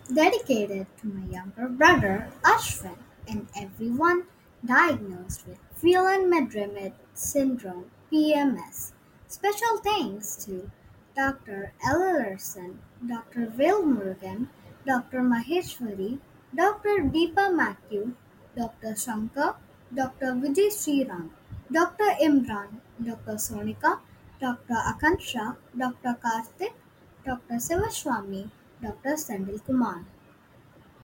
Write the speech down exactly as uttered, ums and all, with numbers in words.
dedicated to my younger brother Ashwin and everyone diagnosed with Phelan-Madrid syndrome (P M S). Special thanks to Doctor Ella Larson, Doctor Will Murugan, Doctor Maheshwari, Doctor Deepa Matthew, Doctor Shankar, Doctor Vijay Sriram, Doctor Imran, Doctor Sonika, Doctor Akansha, Doctor Karthik, Doctor Sivaswamy, Doctor Sandil Kumar.